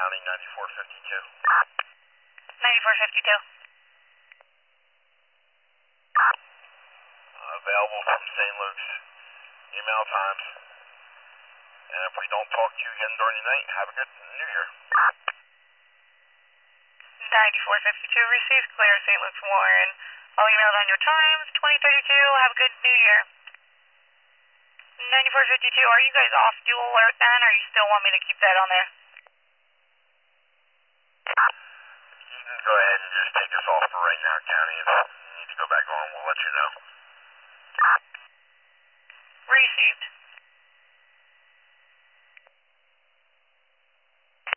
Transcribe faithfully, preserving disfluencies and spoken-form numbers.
County, ninety-four fifty-two. ninety-four fifty-two. Uh, available from Saint Luke's. Email times. And if we don't talk to you again during the night, have a good New Year. ninety-four fifty-two received, clear Saint Luke's Warren. I'll email on your times, twenty thirty-two, have a good New Year. ninety-four fifty-two, are you guys off dual alert then, or you still want me to keep that on there? You can go ahead and just take us off for right now, County. If you need to go back on, we'll let you know. Received.